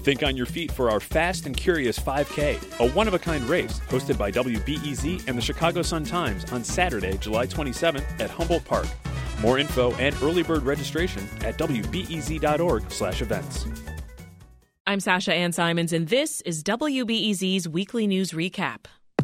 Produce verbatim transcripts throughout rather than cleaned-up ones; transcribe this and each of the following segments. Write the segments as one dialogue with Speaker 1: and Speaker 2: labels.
Speaker 1: Think on your feet for our Fast and Curious five K, a one-of-a-kind race hosted by W B E Z and the Chicago Sun-Times on Saturday, July twenty-seventh at Humboldt Park. More info and early bird registration at W B E Z dot org slash events.
Speaker 2: I'm Sasha Ann Simons, and this is W B E Z's Weekly News Recap.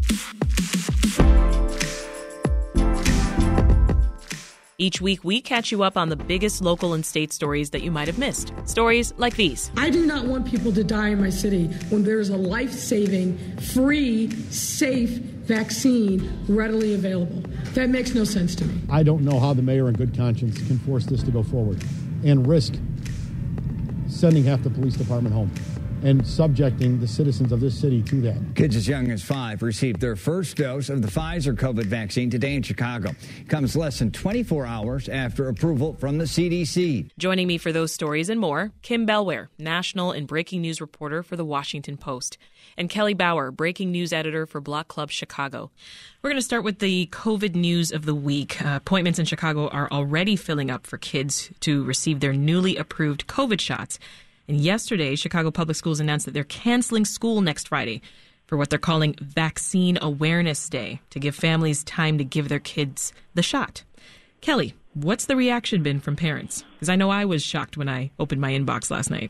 Speaker 2: Each week, we catch you up on the biggest local and state stories that you might have missed. Stories like these.
Speaker 3: I do not want people to die in my city when there is a life-saving, free, safe vaccine readily available. That makes no sense to me.
Speaker 4: I don't know how the mayor in good conscience can force this to go forward and risk sending half the police department home and subjecting the citizens of this city to that.
Speaker 5: Kids as young as five received their first dose of the Pfizer COVID vaccine today in Chicago. It comes less than twenty-four hours after approval from the C D C.
Speaker 2: Joining me for those stories and more, Kim Bellware, national and breaking news reporter for The Washington Post, and Kelly Bauer, breaking news editor for Block Club Chicago. We're going to start with the COVID news of the week. Uh, appointments in Chicago are already filling up for kids to receive their newly approved COVID shots. And yesterday, Chicago Public Schools announced that they're canceling school next Friday for what they're calling Vaccine Awareness Day, to give families time to give their kids the shot. Kelly, what's the reaction been from parents? Because I know I was shocked when I opened my inbox last night.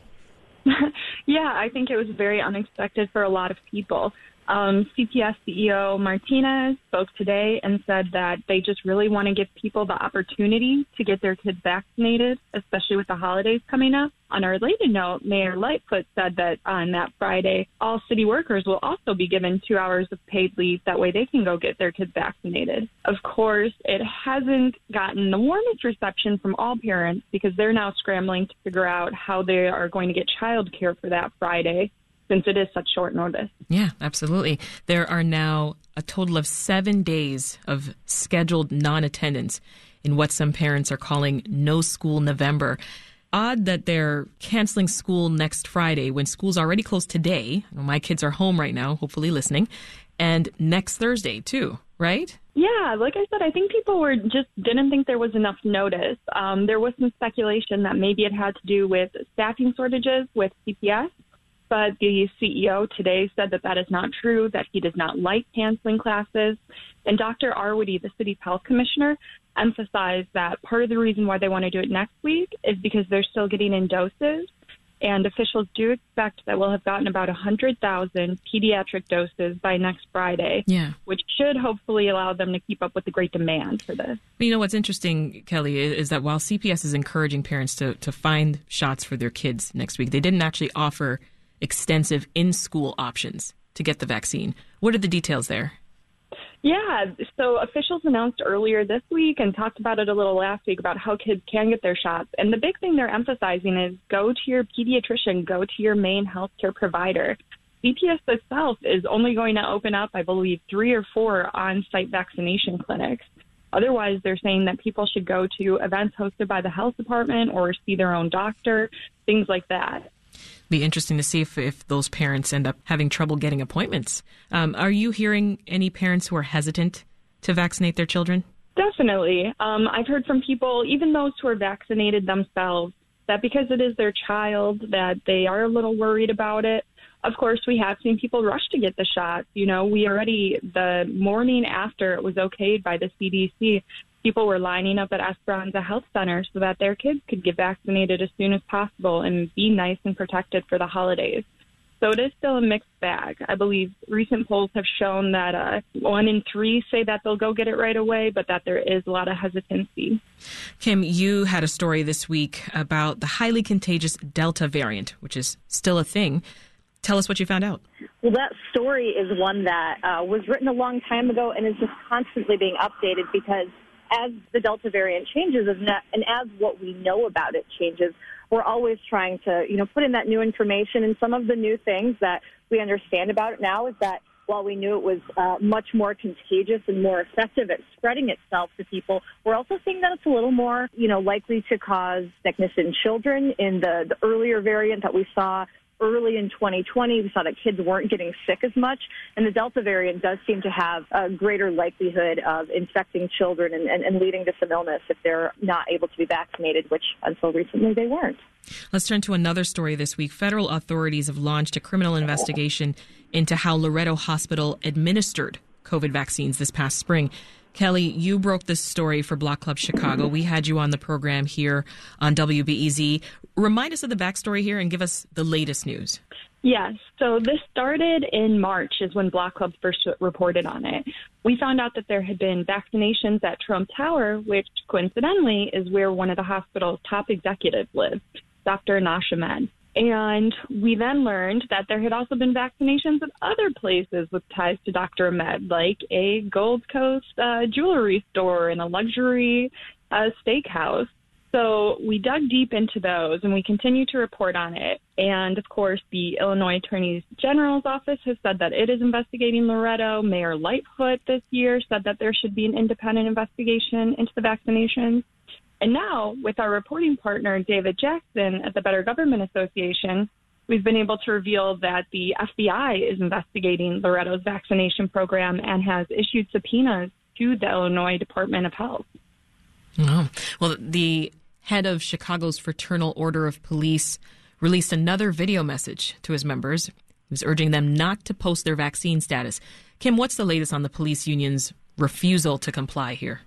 Speaker 6: Yeah, I think it was very unexpected for a lot of people. Um, C P S C E O Martinez spoke today and said that they just really want to give people the opportunity to get their kids vaccinated, especially with the holidays coming up. On a related note, Mayor Lightfoot said that on that Friday, all city workers will also be given two hours of paid leave. That way they can go get their kids vaccinated. Of course, it hasn't gotten the warmest reception from all parents because they're now scrambling to figure out how they are going to get childcare for that Friday, since it is such short notice.
Speaker 2: Yeah, absolutely. There are now a total of seven days of scheduled non-attendance in what some parents are calling No School November. Odd that they're canceling school next Friday when school's already closed today. My kids are home right now, hopefully listening, and next Thursday too, right?
Speaker 6: Yeah, like I said, I think people were just didn't think there was enough notice. Um, there was some speculation that maybe it had to do with staffing shortages with C P S. But the C E O today said that that is not true, that he does not like canceling classes. And Doctor Arwady, the city's health commissioner, emphasized that part of the reason why they want to do it next week is because they're still getting in doses. And officials do expect that we'll have gotten about one hundred thousand pediatric doses by next Friday,
Speaker 2: yeah,
Speaker 6: which should hopefully allow them to keep up with the great demand for this.
Speaker 2: You know, what's interesting, Kelly, is that while C P S is encouraging parents to, to find shots for their kids next week, they didn't actually offer extensive in-school options to get the vaccine. What are the details there?
Speaker 6: Yeah, so officials announced earlier this week and talked about it a little last week about how kids can get their shots. And the big thing they're emphasizing is go to your pediatrician, go to your main healthcare provider. C P S itself is only going to open up, I believe, three or four on-site vaccination clinics. Otherwise, they're saying that people should go to events hosted by the health department or see their own doctor, things like that.
Speaker 2: Be interesting to see if, if those parents end up having trouble getting appointments. Um, are you hearing any parents who are hesitant to vaccinate their children?
Speaker 6: Definitely. Um, I've heard from people, even those who are vaccinated themselves, that because it is their child, that they are a little worried about it. Of course, we have seen people rush to get the shot. You know, we already, the morning after it was okayed by the C D C, people were lining up at Esperanza Health Center so that their kids could get vaccinated as soon as possible and be nice and protected for the holidays. So it is still a mixed bag. I believe recent polls have shown that uh, one in three say that they'll go get it right away, but that there is a lot of hesitancy.
Speaker 2: Kim, you had a story this week about the highly contagious Delta variant, which is still a thing. Tell us what you found out.
Speaker 7: Well, that story is one that uh, was written a long time ago and is just constantly being updated because as the Delta variant changes and as what we know about it changes, we're always trying to, you know, put in that new information. And some of the new things that we understand about it now is that while we knew it was uh, much more contagious and more effective at spreading itself to people, we're also seeing that it's a little more, you know, likely to cause sickness in children. In the, the earlier variant that we saw early in twenty twenty. We saw that kids weren't getting sick as much, and the Delta variant does seem to have a greater likelihood of infecting children and, and, and leading to some illness if they're not able to be vaccinated, which until recently they weren't.
Speaker 2: Let's turn to another story this week. Federal authorities have launched a criminal investigation into how Loretto Hospital administered COVID vaccines this past spring. Kelly, you broke this story for Block Club Chicago. We had you on the program here on W B E Z. Remind us of the backstory here and give us the latest news.
Speaker 6: Yes. So this started in March is when Block Club first reported on it. We found out that there had been vaccinations at Trump Tower, which coincidentally is where one of the hospital's top executives lives, Doctor Anash Ahmed. And we then learned that there had also been vaccinations at other places with ties to Doctor Ahmed, like a Gold Coast uh, jewelry store and a luxury uh, steakhouse. So we dug deep into those, and we continue to report on it. And, of course, the Illinois Attorney General's office has said that it is investigating Loretto. Mayor Lightfoot this year said that there should be an independent investigation into the vaccinations. And now, with our reporting partner, David Jackson at the Better Government Association, we've been able to reveal that the F B I is investigating Loretto's vaccination program and has issued subpoenas to the Illinois Department of Health.
Speaker 2: Oh, well, the head of Chicago's Fraternal Order of Police released another video message to his members. He was urging them not to post their vaccine status. Kim, what's the latest on the police union's refusal to comply here?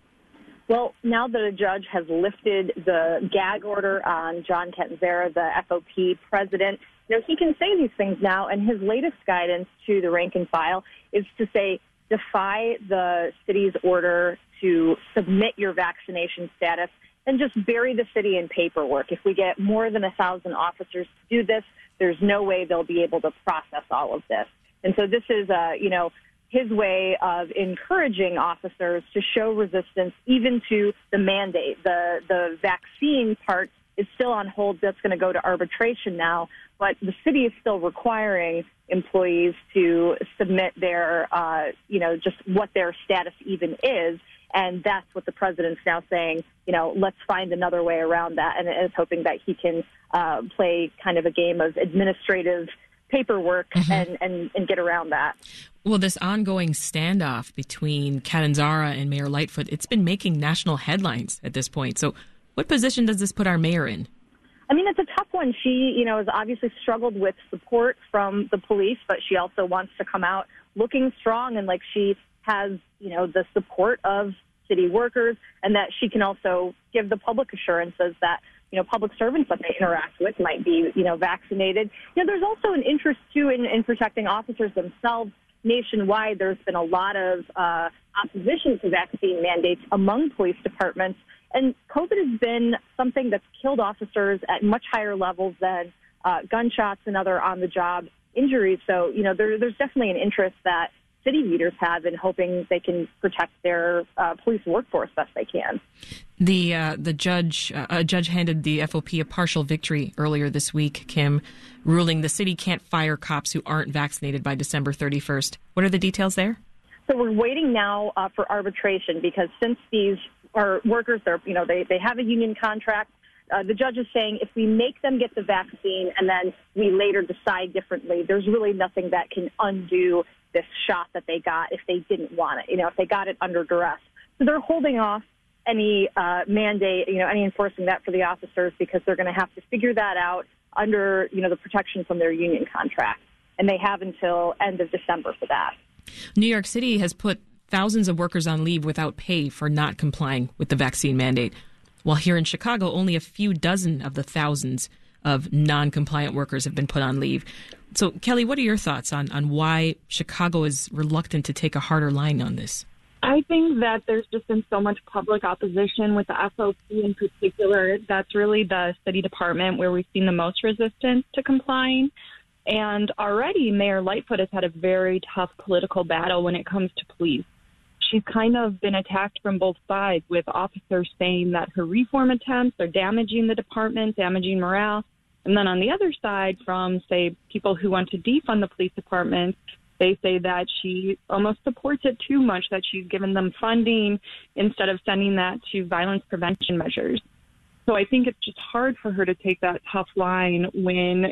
Speaker 7: Well, now that a judge has lifted the gag order on John Catanzara, the F O P president, you know, he can say these things now, and his latest guidance to the rank and file is to say, defy the city's order to submit your vaccination status and just bury the city in paperwork. If we get more than a thousand officers to do this, there's no way they'll be able to process all of this. And so this is, uh, you know, his way of encouraging officers to show resistance even to the mandate. The the vaccine part is still on hold. That's going to go to arbitration now. But the city is still requiring employees to submit their, uh, you know, just what their status even is. And that's what the president's now saying, you know, let's find another way around that. And is hoping that he can uh, play kind of a game of administrative paperwork mm-hmm. and, and, and get around that.
Speaker 2: Well, this ongoing standoff between Catanzara and Mayor Lightfoot, it's been making national headlines at this point. So what position does this put our mayor in?
Speaker 7: I mean, it's a tough one. She, you know, has obviously struggled with support from the police, but she also wants to come out looking strong and like she has, you know, the support of city workers and that she can also give the public assurances that, you know, public servants that they interact with might be, you know, vaccinated. You know, there's also an interest, too, in, in protecting officers themselves. Nationwide, there's been a lot of uh, opposition to vaccine mandates among police departments. And COVID has been something that's killed officers at much higher levels than uh, gunshots and other on-the-job injuries. So, you know, there, there's definitely an interest that city leaders have in hoping they can protect their uh, police workforce best they can.
Speaker 2: The uh, the judge uh, a judge handed the F O P a partial victory earlier this week, Kim, ruling the city can't fire cops who aren't vaccinated by December thirty-first. What are the details there?
Speaker 7: So we're waiting now uh, for arbitration because since these are workers, they're you know they, they have a union contract. Uh, the judge is saying if we make them get the vaccine and then we later decide differently, there's really nothing that can undo this shot that they got if they didn't want it, you know, if they got it under duress. So they're holding off any uh, mandate, you know, any enforcing that for the officers because they're going to have to figure that out under, you know, the protection from their union contract. And they have until end of December for that.
Speaker 2: New York City has put thousands of workers on leave without pay for not complying with the vaccine mandate. While here in Chicago, only a few dozen of the thousands of non-compliant workers have been put on leave. So, Kelly, what are your thoughts on, on why Chicago is reluctant to take a harder line on this?
Speaker 6: I think that there's just been so much public opposition with the F O P in particular. That's really the city department where we've seen the most resistance to complying. And already Mayor Lightfoot has had a very tough political battle when it comes to police. She's kind of been attacked from both sides, with officers saying that her reform attempts are damaging the department, damaging morale. And then on the other side, from, say, people who want to defund the police department, they say that she almost supports it too much, that she's given them funding instead of sending that to violence prevention measures. So I think it's just hard for her to take that tough line when she's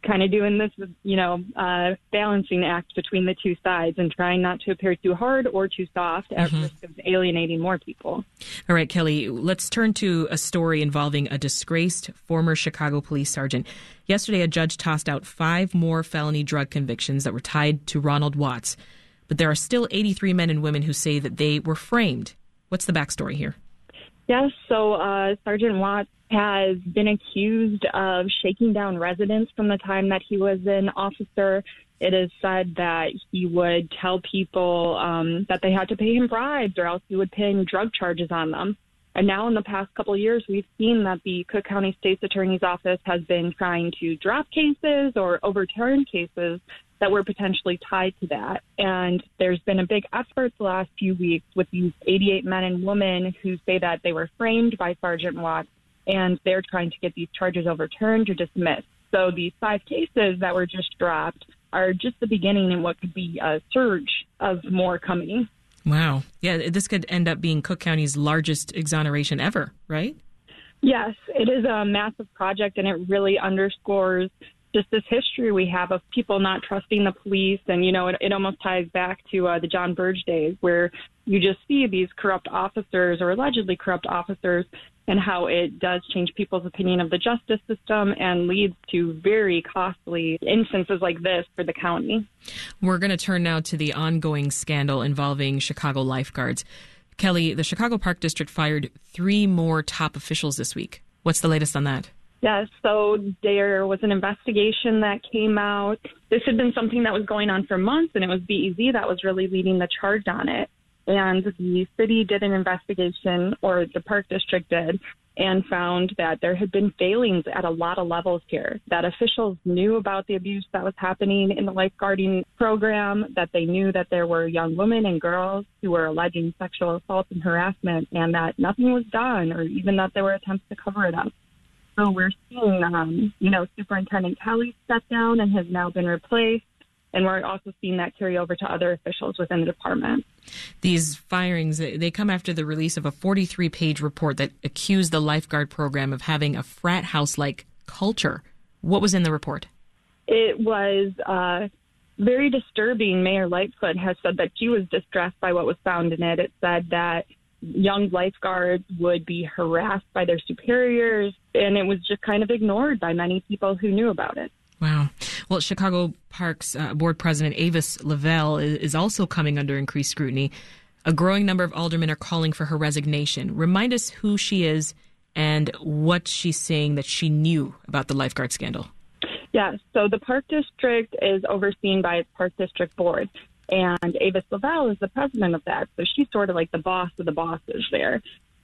Speaker 6: kind of doing this, you know, uh, balancing act between the two sides and trying not to appear too hard or too soft at mm-hmm. risk of alienating more people.
Speaker 2: All right, Kelly, let's turn to a story involving a disgraced former Chicago police sergeant. Yesterday, a judge tossed out five more felony drug convictions that were tied to Ronald Watts. But there are still eighty-three men and women who say that they were framed. What's the backstory here?
Speaker 6: Yes, so uh, Sergeant Watts has been accused of shaking down residents from the time that he was an officer. It is said that he would tell people um, that they had to pay him bribes or else he would pin drug charges on them. And now in the past couple of years, we've seen that the Cook County State's Attorney's Office has been trying to drop cases or overturn cases that were potentially tied to that. And there's been a big effort the last few weeks with these eighty-eight men and women who say that they were framed by Sergeant Watts, and they're trying to get these charges overturned or dismissed. So these five cases that were just dropped are just the beginning in what could be a surge of more coming.
Speaker 2: Wow. Yeah, this could end up being Cook County's largest exoneration ever, right?
Speaker 6: Yes, it is a massive project, and it really underscores just this history we have of people not trusting the police. And, you know, it, it almost ties back to uh, the John Burge days where you just see these corrupt officers or allegedly corrupt officers and how it does change people's opinion of the justice system and leads to very costly instances like this for the county.
Speaker 2: We're going to turn now to the ongoing scandal involving Chicago lifeguards. Kelly, the Chicago Park District fired three more top officials this week. What's the latest on that?
Speaker 6: Yes, so there was an investigation that came out. This had been something that was going on for months, and it was B E Z that was really leading the charge on it. And the city did an investigation, or the Park District did, and found that there had been failings at a lot of levels here, that officials knew about the abuse that was happening in the lifeguarding program, that they knew that there were young women and girls who were alleging sexual assault and harassment, and that nothing was done, or even that there were attempts to cover it up. So we're seeing, um, you know, Superintendent Kelly step down and has now been replaced. And we're also seeing that carry over to other officials within the department. These
Speaker 2: firings, they come after the release of a forty-three page report that accused the lifeguard program of having a frat house-like culture. What was in the report?
Speaker 6: It was uh, very disturbing. Mayor Lightfoot has said that she was distressed by what was found in it. It said that young lifeguards would be harassed by their superiors, and it was just kind of ignored by many people who knew about it.
Speaker 2: Wow. Well, Chicago Parks uh, Board President Avis Lavelle is, is also coming under increased scrutiny. A growing number of aldermen are calling for her resignation. Remind us who she is and what she's saying that she knew about the lifeguard scandal.
Speaker 6: Yeah, so the Park District is overseen by its Park District Board, and Avis Lavelle is the president of that. So she's sort of like the boss of the bosses there.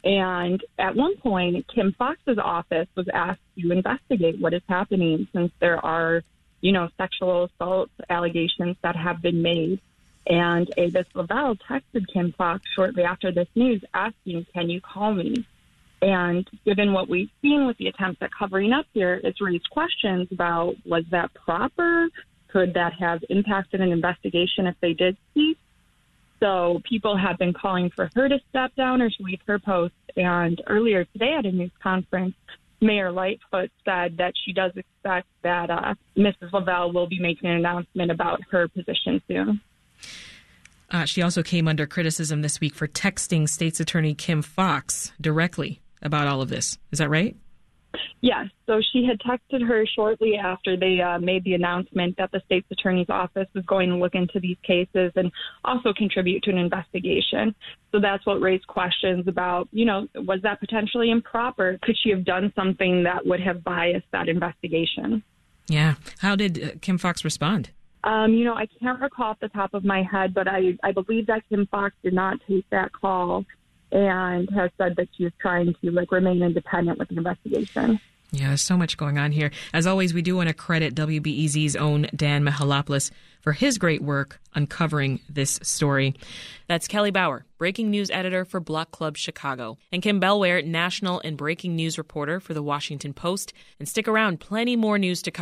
Speaker 6: And at one point, Kim Foxx's office was asked to investigate what is happening since there are, you know, sexual assault allegations that have been made. And Avis Lavelle texted Kim Foxx shortly after this news asking, can you call me? And given what we've seen with the attempts at covering up here, it's raised questions about, was that proper? Could that have impacted an investigation if they did speak? So people have been calling for her to step down or to leave her post. And earlier today at a news conference, Mayor Lightfoot said that she does expect that uh, Missus Lavelle will be making an announcement about her position soon.
Speaker 2: Uh, she also came under criticism this week for texting State's Attorney Kim Foxx directly about all of this. Is that right?
Speaker 6: Yes. So she had texted her shortly after they uh, made the announcement that the state's attorney's office was going to look into these cases and also contribute to an investigation. So that's what raised questions about, you know, was that potentially improper? Could she have done something that would have biased that investigation?
Speaker 2: Yeah. How did uh, Kim Foxx respond?
Speaker 6: Um, you know, I can't recall off the top of my head, but I, I believe that Kim Foxx did not take that call and has said that she is trying to like remain independent with the investigation.
Speaker 2: Yeah, there's so much going on here. As always, we do want to credit W B E Z's own Dan Mihalopoulos for his great work uncovering this story. That's Kelly Bauer, breaking news editor for Block Club Chicago, and Kim Bellware, national and breaking news reporter for The Washington Post. And stick around, plenty more news to cover.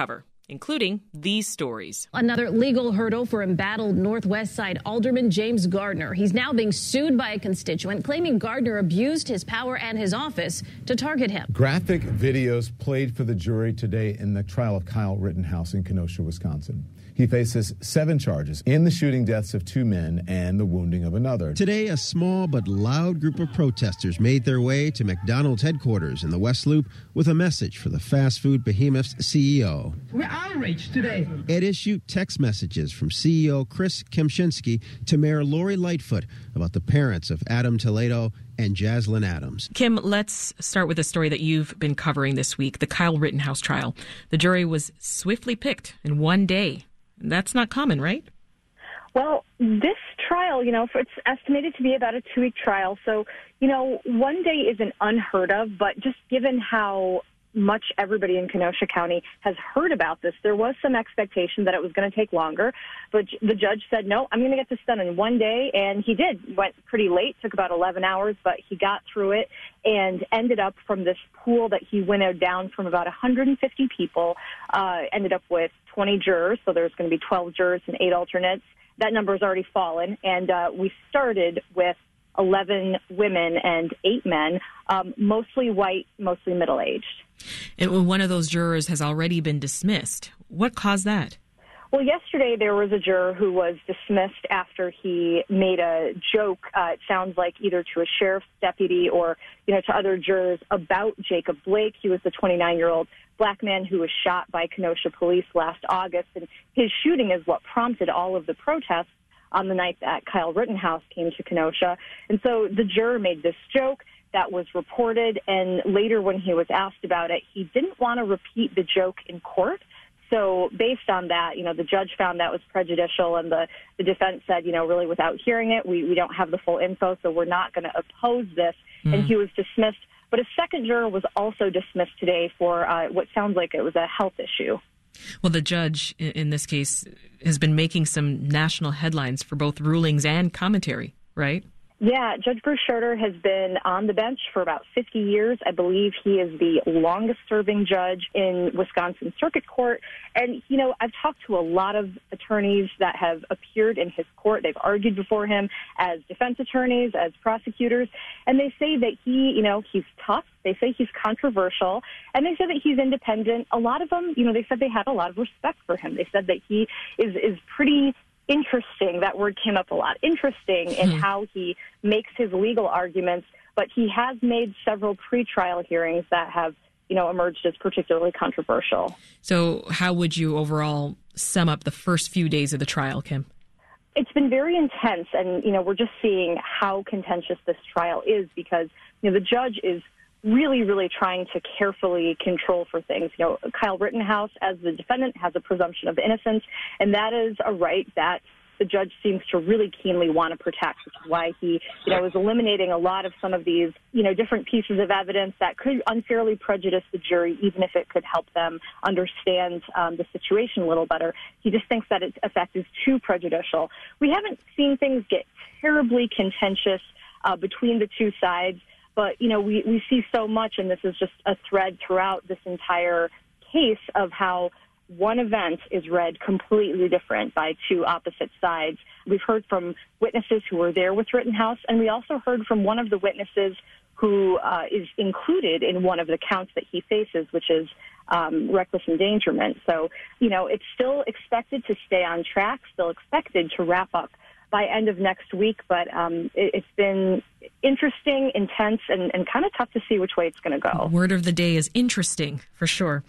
Speaker 2: including these stories.
Speaker 8: Another legal hurdle for embattled Northwest Side Alderman James Gardner. He's now being sued by a constituent claiming Gardner abused his power and his office to target him.
Speaker 9: Graphic videos played for the jury today in the trial of Kyle Rittenhouse in Kenosha, Wisconsin. He faces seven charges in the shooting deaths of two men and the wounding of another.
Speaker 10: Today, a small but loud group of protesters made their way to McDonald's headquarters in the West Loop with a message for the fast food behemoth's C E O.
Speaker 11: We're outraged today.
Speaker 10: It issued text messages from C E O Chris Kempczinski to Mayor Lori Lightfoot about the parents of Adam Toledo and Jaslyn Adams.
Speaker 2: Kim, let's start with a story that you've been covering this week, the Kyle Rittenhouse trial. The jury was swiftly picked in one day. That's not common, right?
Speaker 7: Well, this trial, you know, it's estimated to be about a two-week trial. So, you know, one day isn't unheard of, but just given how much everybody in Kenosha County has heard about this, there was some expectation that it was going to take longer. But the judge said, no, I'm going to get this done in one day. And he did. Went pretty late, took about eleven hours, but he got through it and ended up from this pool that he winnowed down from about one hundred fifty people, uh, ended up with twenty jurors. So there's going to be twelve jurors and eight alternates. That number has already fallen. And uh, we started with eleven women and eight men, um, mostly white, mostly middle-aged.
Speaker 2: And one of those jurors has already been dismissed. What caused that?
Speaker 7: Well, yesterday there was a juror who was dismissed after he made a joke, uh, it sounds like either to a sheriff's deputy or, you know, to other jurors about Jacob Blake. He was the twenty-nine-year-old black man who was shot by Kenosha police last August. And his shooting is what prompted all of the protests on the night that Kyle Rittenhouse came to Kenosha. And so the juror made this joke that was reported, and later when he was asked about it, he didn't want to repeat the joke in court. So based on that, you know, the judge found that was prejudicial, and the, the defense said, you know, really without hearing it, we, we don't have the full info, so we're not going to oppose this. Mm. And he was dismissed. But a second juror was also dismissed today for uh, what sounds like it was a health issue.
Speaker 2: Well, the judge in this case has been making some national headlines for both rulings and commentary, right?
Speaker 7: Yeah, Judge Bruce Schroeder has been on the bench for about fifty years. I believe he is the longest-serving judge in Wisconsin Circuit Court. And, you know, I've talked to a lot of attorneys that have appeared in his court. They've argued before him as defense attorneys, as prosecutors, and they say that he, you know, he's tough. They say he's controversial, and they say that he's independent. A lot of them, you know, they said they had a lot of respect for him. They said that he is, is pretty interesting. That word came up a lot. Interesting in how he makes his legal arguments, but he has made several pretrial hearings that have, you know, emerged as particularly controversial.
Speaker 2: So how would you overall sum up the first few days of the trial, Kim?
Speaker 7: It's been very intense, and, you know, we're just seeing how contentious this trial is because, you know, the judge is really, really trying to carefully control for things. You know, Kyle Rittenhouse, as the defendant, has a presumption of innocence, and that is a right that the judge seems to really keenly want to protect, which is why he, you know, is eliminating a lot of some of these, you know, different pieces of evidence that could unfairly prejudice the jury, even if it could help them understand um, the situation a little better. He just thinks that its effect is too prejudicial. We haven't seen things get terribly contentious uh, between the two sides. But, you know, we, we see so much, and this is just a thread throughout this entire case of how one event is read completely different by two opposite sides. We've heard from witnesses who were there with Rittenhouse, and we also heard from one of the witnesses who uh, is included in one of the counts that he faces, which is um, reckless endangerment. So, you know, it's still expected to stay on track, still expected to wrap up by end of next week, but um, it, it's been interesting, intense, and, and kind of tough to see which way it's going to go.
Speaker 2: Word of the day is interesting, for sure.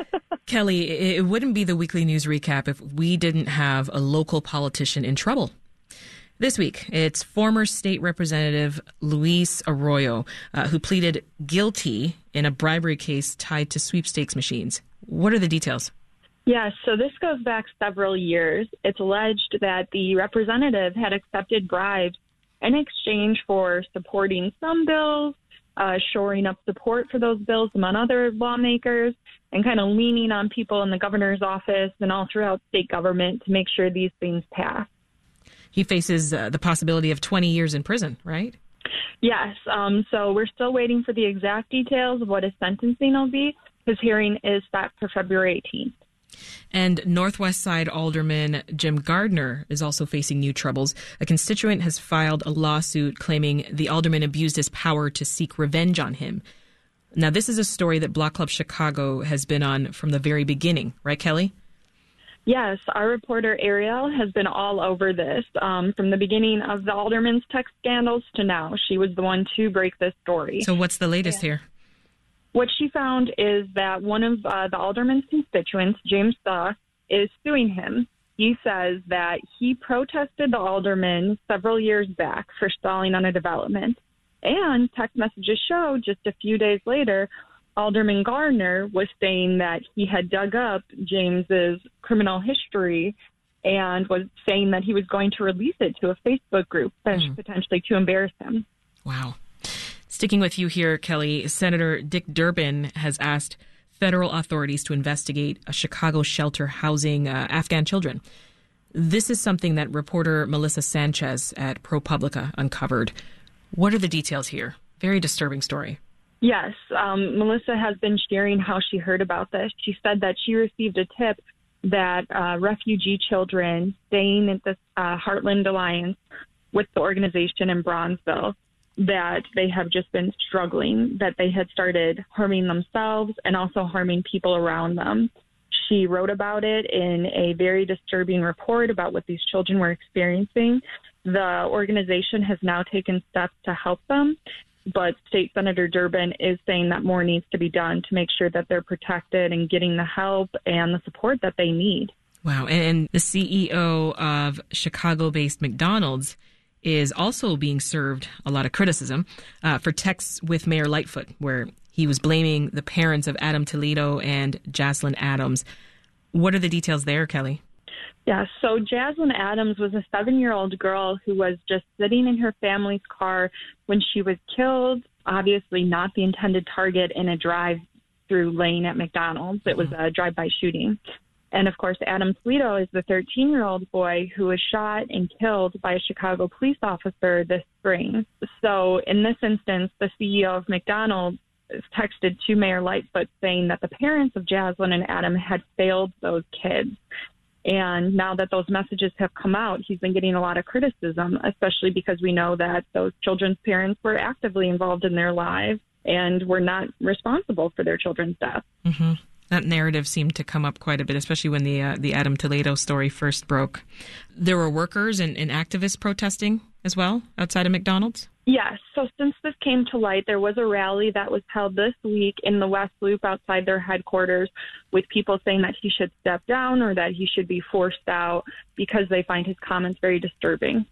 Speaker 2: Kelly, it wouldn't be the weekly news recap if we didn't have a local politician in trouble. This week, it's former state representative Luis Arroyo, uh, who pleaded guilty in a bribery case tied to sweepstakes machines. What are the details?
Speaker 6: Yes, so this goes back several years. It's alleged that the representative had accepted bribes in exchange for supporting some bills, uh, shoring up support for those bills among other lawmakers, and kind of leaning on people in the governor's office and all throughout state government to make sure these things pass.
Speaker 2: He faces uh, the possibility of twenty years in prison, right?
Speaker 6: Yes, um, so we're still waiting for the exact details of what his sentencing will be. His hearing is set for February eighteenth.
Speaker 2: And Northwest Side Alderman Jim Gardner is also facing new troubles. A constituent has filed a lawsuit claiming the alderman abused his power to seek revenge on him. Now, this is a story that Block Club Chicago has been on from the very beginning, right, Kelly?
Speaker 6: Yes, our reporter Ariel has been all over this um, from the beginning of the alderman's text scandals to now. She was the one to break this story.
Speaker 2: So what's the latest yeah. here?
Speaker 6: What she found is that one of uh, the alderman's constituents, James Thaw, is suing him. He says that he protested the alderman several years back for stalling on a development. And text messages show just a few days later, Alderman Gardner was saying that he had dug up James's criminal history and was saying that he was going to release it to a Facebook group, mm. potentially to embarrass him.
Speaker 2: Wow. Sticking with you here, Kelly, Senator Dick Durbin has asked federal authorities to investigate a Chicago shelter housing uh, Afghan children. This is something that reporter Melissa Sanchez at ProPublica uncovered. What are the details here? Very disturbing story.
Speaker 6: Yes, um, Melissa has been sharing how she heard about this. She said that she received a tip that uh, refugee children staying at the uh, Heartland Alliance with the organization in Bronzeville, that they have just been struggling, that they had started harming themselves and also harming people around them. She wrote about it in a very disturbing report about what these children were experiencing. The organization has now taken steps to help them, but State Senator Durbin is saying that more needs to be done to make sure that they're protected and getting the help and the support that they need.
Speaker 2: Wow. And the C E O of Chicago-based McDonald's is also being served a lot of criticism uh, for texts with Mayor Lightfoot, where he was blaming the parents of Adam Toledo and Jaslyn Adams. What are the details there, Kelly?
Speaker 6: Yeah, so Jaslyn Adams was a seven-year-old girl who was just sitting in her family's car when she was killed, obviously not the intended target in a drive-through lane at McDonald's. It was a drive-by shooting. And, of course, Adam Toledo is the thirteen-year-old boy who was shot and killed by a Chicago police officer this spring. So in this instance, the C E O of McDonald's texted to Mayor Lightfoot saying that the parents of Jaslyn and Adam had failed those kids. And now that those messages have come out, he's been getting a lot of criticism, especially because we know that those children's parents were actively involved in their lives and were not responsible for their children's death.
Speaker 2: Mm-hmm. That narrative seemed to come up quite a bit, especially when the uh, the Adam Toledo story first broke. There were workers and, and activists protesting as well outside of McDonald's?
Speaker 6: Yes. So since this came to light, there was a rally that was held this week in the West Loop outside their headquarters with people saying that he should step down or that he should be forced out because they find his comments very disturbing.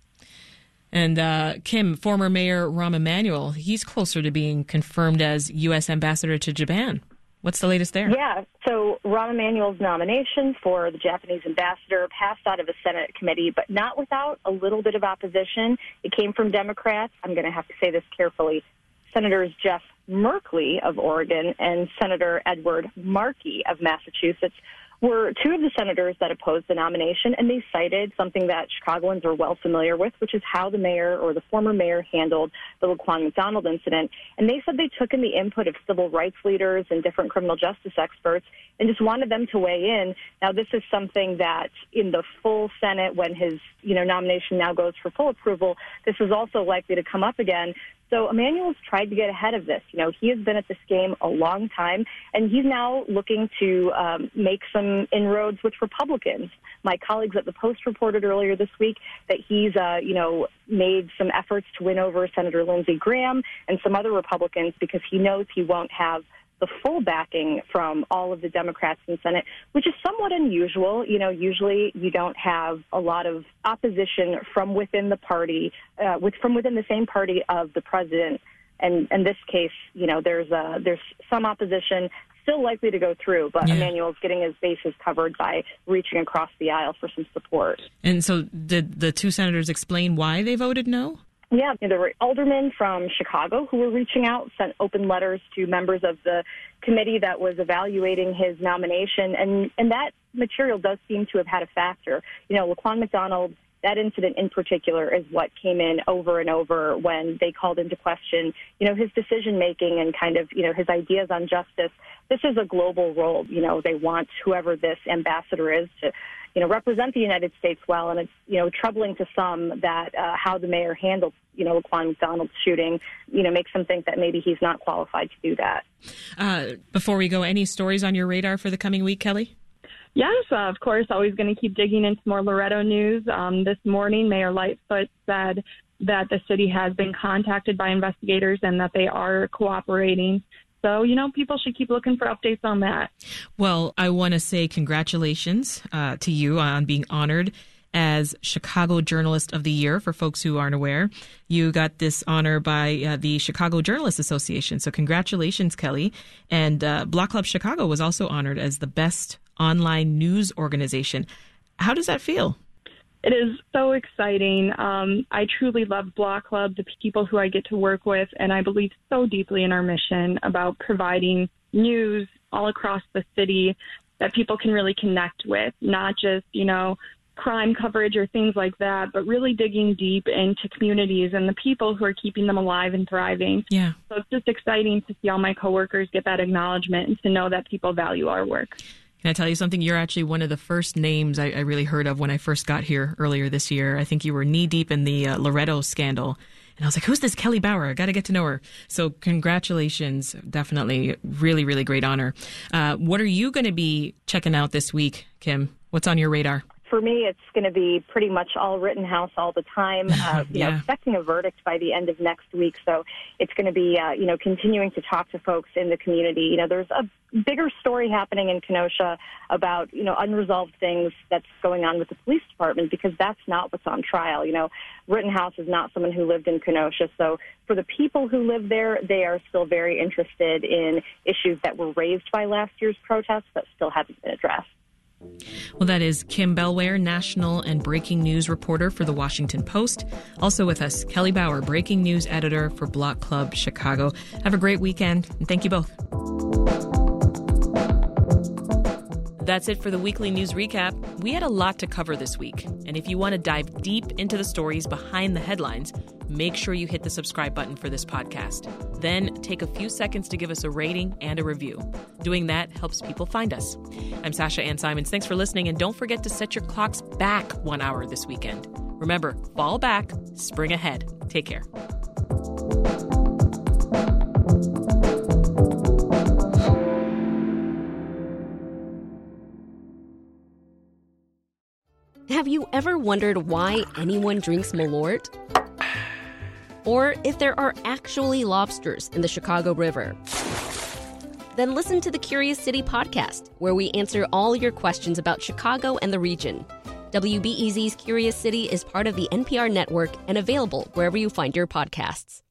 Speaker 2: And uh, Kim, former Mayor Rahm Emanuel, he's closer to being confirmed as U S ambassador to Japan. What's the latest there?
Speaker 7: Yeah, so Rahm Emanuel's nomination for the Japanese ambassador passed out of a Senate committee, but not without a little bit of opposition. It came from Democrats. I'm going to have to say this carefully. Senators Jeff Merkley of Oregon and Senator Edward Markey of Massachusetts were two of the senators that opposed the nomination, and they cited something that Chicagoans are well familiar with, which is how the mayor or the former mayor handled the Laquan McDonald incident. And they said they took in the input of civil rights leaders and different criminal justice experts and just wanted them to weigh in. Now, this is something that in the full Senate, when his you know nomination now goes for full approval, this is also likely to come up again. So Emanuel's tried to get ahead of this. You know, he has been at this game a long time, and he's now looking to um, make some inroads with Republicans. My colleagues at the Post reported earlier this week that he's, uh, you know, made some efforts to win over Senator Lindsey Graham and some other Republicans because he knows he won't have the full backing from all of the Democrats in the Senate, which is somewhat unusual. You know, usually you don't have a lot of opposition from within the party, uh, with from within the same party of the president. And in this case, you know, there's uh, there's some opposition still likely to go through, but yeah. Emanuel's getting his bases covered by reaching across the aisle for some support.
Speaker 2: And so did the two senators explain why they voted no?
Speaker 7: Yeah, there were aldermen from Chicago who were reaching out, sent open letters to members of the committee that was evaluating his nomination, and, and that material does seem to have had a factor. You know, Laquan McDonald, that incident in particular is what came in over and over when they called into question, you know, his decision-making and kind of, you know, his ideas on justice. This is a global role. You know, they want whoever this ambassador is to, you know, represent the United States well. And it's, you know, troubling to some that uh, how the mayor handled, you know, Laquan McDonald's shooting, you know, makes them think that maybe he's not qualified to do that.
Speaker 2: Uh, before we go, any stories on your radar for the coming week, Kelly?
Speaker 6: Yes, uh, of course, always going to keep digging into more Loretto news. Um, this morning, Mayor Lightfoot said that the city has been contacted by investigators and that they are cooperating. So, you know, people should keep looking for updates on that.
Speaker 2: Well, I want to say congratulations uh, to you on being honored as Chicago Journalist of the Year. For folks who aren't aware, you got this honor by uh, the Chicago Journalists Association. So congratulations, Kelly. And uh, Block Club Chicago was also honored as the best online news organization. How does that feel?
Speaker 6: It is so exciting. Um, I truly love Block Club, the people who I get to work with, and I believe so deeply in our mission about providing news all across the city that people can really connect with, not just, you know, crime coverage or things like that, but really digging deep into communities and the people who are keeping them alive and thriving.
Speaker 2: Yeah.
Speaker 6: So it's just exciting to see all my coworkers get that acknowledgement and to know that people value our work.
Speaker 2: Can I tell you something? You're actually one of the first names I, I really heard of when I first got here earlier this year. I think you were knee deep in the uh, Loretto scandal. And I was like, who's this Kelly Bauer? I got to get to know her. So congratulations. Definitely really, really great honor. Uh, what are you going to be checking out this week, Kim? What's on your radar?
Speaker 7: For me, it's going to be pretty much all Rittenhouse all the time. Uh, you
Speaker 2: yeah.
Speaker 7: know, expecting a verdict by the end of next week. So it's going to be, uh, you know, continuing to talk to folks in the community. You know, there's a bigger story happening in Kenosha about, you know, unresolved things that's going on with the police department, because that's not what's on trial. You know, Rittenhouse is not someone who lived in Kenosha. So for the people who live there, they are still very interested in issues that were raised by last year's protests that still haven't been addressed.
Speaker 2: Well, that is Kim Bellware, national and breaking news reporter for The Washington Post. Also with us, Kelly Bauer, breaking news editor for Block Club Chicago. Have a great weekend, and thank you both. That's it for the weekly news recap. We had a lot to cover this week, and if you want to dive deep into the stories behind the headlines, make sure you hit the subscribe button for this podcast. Then take a few seconds to give us a rating and a review. Doing that helps people find us. I'm Sasha Ann Simons. Thanks for listening, and don't forget to set your clocks back one hour this weekend. Remember, fall back, spring ahead. Take care.
Speaker 11: Have you ever wondered why anyone drinks Malort? Or if there are actually lobsters in the Chicago River? Then listen to the Curious City podcast, where we answer all your questions about Chicago and the region. W B E Z's Curious City is part of the N P R network and available wherever you find your podcasts.